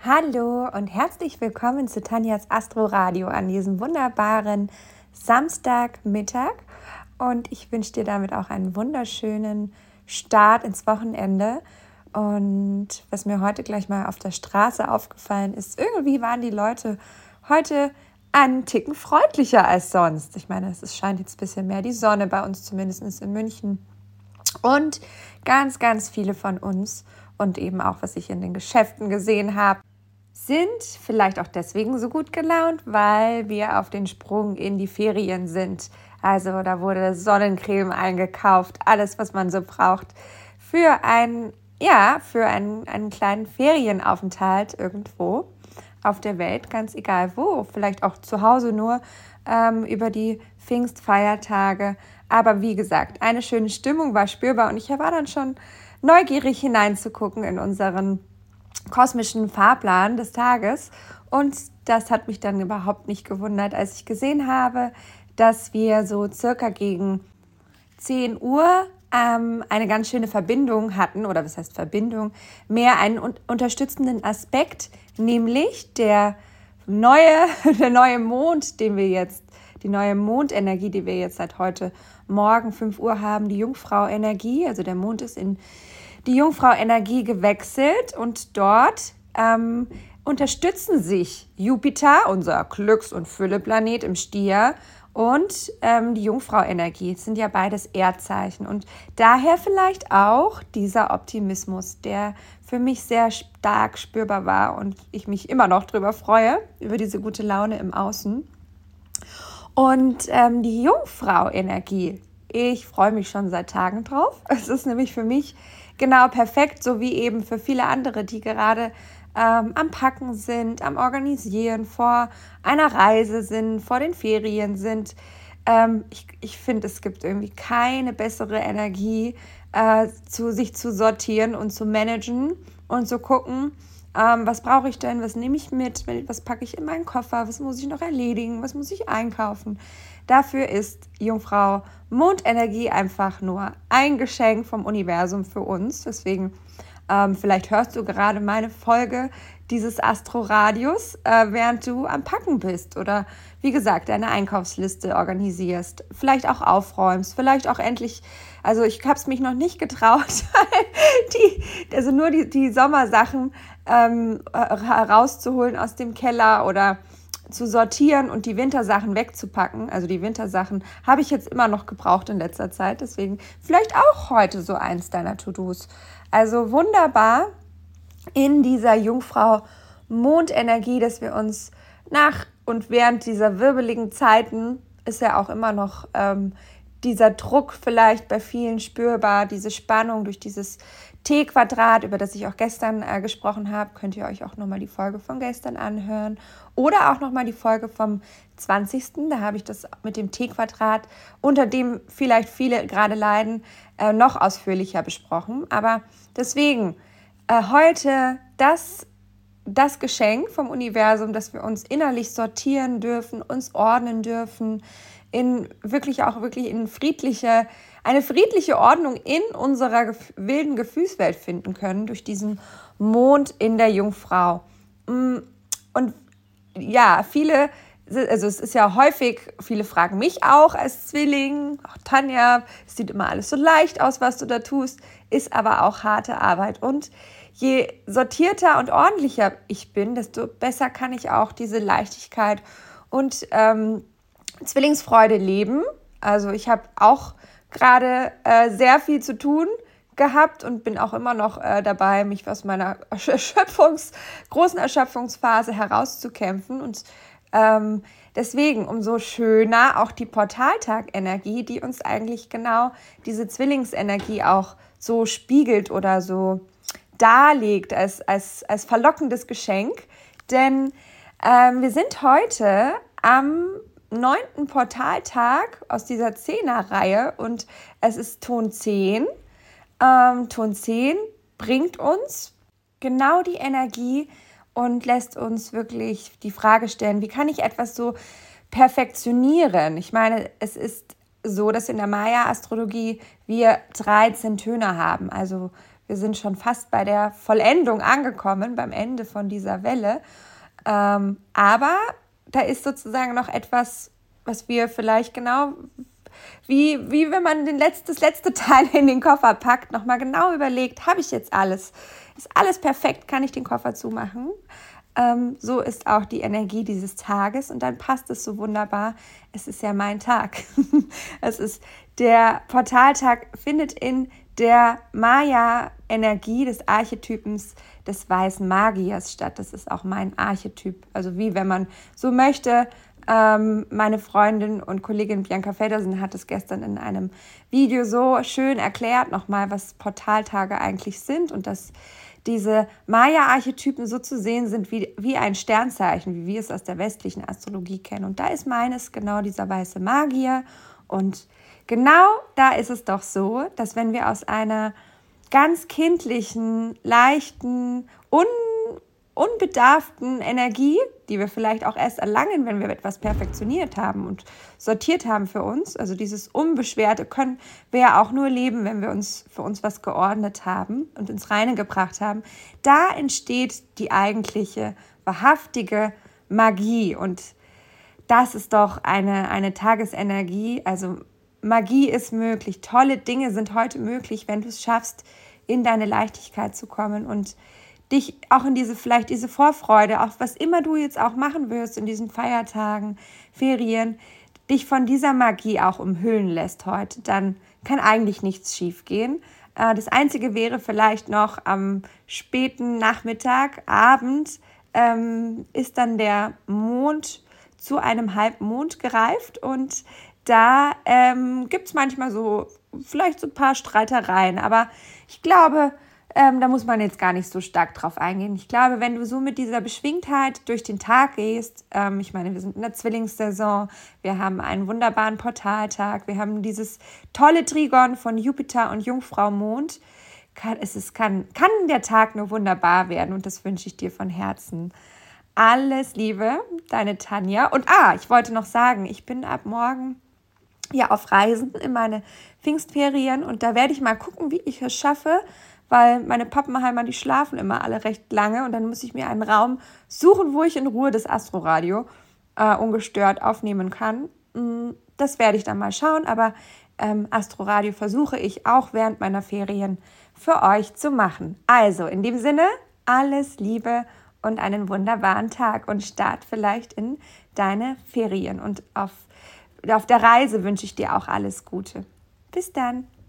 Hallo und herzlich willkommen zu Tanjas Astro Radio an diesem wunderbaren Samstagmittag. Und ich wünsche dir damit auch einen wunderschönen Start ins Wochenende. Und was mir heute gleich mal auf der Straße aufgefallen ist, irgendwie waren die Leute heute einen Ticken freundlicher als sonst. Ich meine, es scheint jetzt ein bisschen mehr die Sonne bei uns, zumindest in München. Und ganz, ganz viele von uns und eben auch, was ich in den Geschäften gesehen habe, sind vielleicht auch deswegen so gut gelaunt, weil wir auf den Sprung in die Ferien sind. Also da wurde Sonnencreme eingekauft, alles, was man so braucht für einen kleinen Ferienaufenthalt irgendwo auf der Welt, ganz egal wo, vielleicht auch zu Hause nur über die Pfingstfeiertage. Aber wie gesagt, eine schöne Stimmung war spürbar und ich war dann schon neugierig hineinzugucken in unseren kosmischen Fahrplan des Tages. Und das hat mich dann überhaupt nicht gewundert, als ich gesehen habe, dass wir so circa gegen 10 Uhr eine ganz schöne Verbindung hatten, oder was heißt Verbindung, mehr einen unterstützenden Aspekt, nämlich der neue Mond, die neue Mondenergie, die wir jetzt seit heute Morgen 5 Uhr haben, die Jungfrau-Energie, also der Mond ist in die Jungfrau-Energie gewechselt und dort unterstützen sich Jupiter, unser Glücks- und Fülleplanet im Stier, und die Jungfrau-Energie. Das sind ja beides Erdzeichen und daher vielleicht auch dieser Optimismus, der für mich sehr stark spürbar war und ich mich immer noch drüber freue, über diese gute Laune im Außen. Und die Jungfrau-Energie, ich freue mich schon seit Tagen drauf. Es ist nämlich für mich genau perfekt, so wie eben für viele andere, die gerade am Packen sind, am Organisieren, vor einer Reise sind, vor den Ferien sind. Ich finde, es gibt irgendwie keine bessere Energie, sich zu sortieren und zu managen und zu gucken, was brauche ich denn, was nehme ich mit, was packe ich in meinen Koffer, was muss ich noch erledigen, was muss ich einkaufen. Dafür ist Jungfrau Mondenergie einfach nur ein Geschenk vom Universum für uns. Deswegen vielleicht hörst du gerade meine Folge dieses Astro-Radios, während du am Packen bist oder wie gesagt, deine Einkaufsliste organisierst, vielleicht auch aufräumst, vielleicht auch endlich, also ich habe es mich noch nicht getraut, nur die Sommersachen herauszuholen aus dem Keller oder zu sortieren und die Wintersachen wegzupacken. Also die Wintersachen habe ich jetzt immer noch gebraucht in letzter Zeit, deswegen vielleicht auch heute so eins deiner To-Dos. Also wunderbar in dieser Jungfrau-Mondenergie, dass wir uns nach und während dieser wirbeligen Zeiten ist ja auch immer noch dieser Druck vielleicht bei vielen spürbar, diese Spannung durch dieses T-Quadrat, über das ich auch gestern gesprochen habe, könnt ihr euch auch nochmal die Folge von gestern anhören oder auch nochmal die Folge vom 20. Da habe ich das mit dem T-Quadrat, unter dem vielleicht viele gerade leiden, noch ausführlicher besprochen. Aber deswegen heute das Geschenk vom Universum, dass wir uns innerlich sortieren dürfen, uns ordnen dürfen, in eine friedliche Ordnung in unserer wilden Gefühlswelt finden können durch diesen Mond in der Jungfrau. Und ja, es ist ja häufig, viele fragen mich auch als Zwilling, auch Tanja, es sieht immer alles so leicht aus, was du da tust, ist aber auch harte Arbeit. Und je sortierter und ordentlicher ich bin, desto besser kann ich auch diese Leichtigkeit und Zwillingsfreude leben. Also ich habe auch gerade sehr viel zu tun gehabt und bin auch immer noch dabei, mich aus meiner großen Erschöpfungsphase herauszukämpfen. Und deswegen umso schöner auch die Portaltag-Energie, die uns eigentlich genau diese Zwillingsenergie auch so spiegelt oder so darlegt als verlockendes Geschenk. Denn wir sind heute am 9. Portaltag aus dieser 10er-Reihe und es ist Ton 10. Ton 10 bringt uns genau die Energie und lässt uns wirklich die Frage stellen, wie kann ich etwas so perfektionieren? Ich meine, es ist so, dass in der Maya-Astrologie wir 13 Töne haben. Also wir sind schon fast bei der Vollendung angekommen, beim Ende von dieser Welle. Aber da ist sozusagen noch etwas, was wir vielleicht genau, wie wenn man das letzte Teil in den Koffer packt, nochmal genau überlegt, habe ich jetzt alles? Ist alles perfekt? Kann ich den Koffer zumachen? So ist auch die Energie dieses Tages und dann passt es so wunderbar. Es ist ja mein Tag. Es ist der Portaltag, findet in der Maya-Energie des Archetypens des weißen Magiers statt. Das ist auch mein Archetyp. Also wie, wenn man so möchte, meine Freundin und Kollegin Bianca Feddersen hat es gestern in einem Video so schön erklärt, nochmal, was Portaltage eigentlich sind und dass diese Maya-Archetypen so zu sehen sind wie ein Sternzeichen, wie wir es aus der westlichen Astrologie kennen. Und da ist meines genau dieser weiße Magier. Und genau da ist es doch so, dass wenn wir aus einer ganz kindlichen, leichten, unbedarften Energie, die wir vielleicht auch erst erlangen, wenn wir etwas perfektioniert haben und sortiert haben für uns, also dieses Unbeschwerte können wir ja auch nur leben, wenn wir für uns was geordnet haben und ins Reine gebracht haben, da entsteht die eigentliche, wahrhaftige Magie und das ist doch eine Tagesenergie, also Magie ist möglich, tolle Dinge sind heute möglich, wenn du es schaffst, in deine Leichtigkeit zu kommen und dich auch in diese Vorfreude, auch was immer du jetzt auch machen wirst in diesen Feiertagen, Ferien, dich von dieser Magie auch umhüllen lässt heute, dann kann eigentlich nichts schief gehen. Das Einzige wäre vielleicht noch am späten Nachmittag, Abend, ist dann der Mond zu einem Halbmond gereift und da gibt es manchmal vielleicht so ein paar Streitereien, aber ich glaube, da muss man jetzt gar nicht so stark drauf eingehen. Ich glaube, wenn du so mit dieser Beschwingtheit durch den Tag gehst, ich meine, wir sind in der Zwillingssaison, wir haben einen wunderbaren Portaltag, wir haben dieses tolle Trigon von Jupiter und Jungfrau Mond, kann der Tag nur wunderbar werden und das wünsche ich dir von Herzen. Alles Liebe, deine Tanja. Und ich wollte noch sagen, ich bin ab morgen auf Reisen in meine Pfingstferien und da werde ich mal gucken, wie ich es schaffe, weil meine Pappenheimer, die schlafen immer alle recht lange und dann muss ich mir einen Raum suchen, wo ich in Ruhe das Astroradio ungestört aufnehmen kann. Das werde ich dann mal schauen, aber Astroradio versuche ich auch während meiner Ferien für euch zu machen. Also in dem Sinne, alles Liebe und einen wunderbaren Tag und Start vielleicht in deine Ferien und auf der Reise wünsche ich dir auch alles Gute. Bis dann.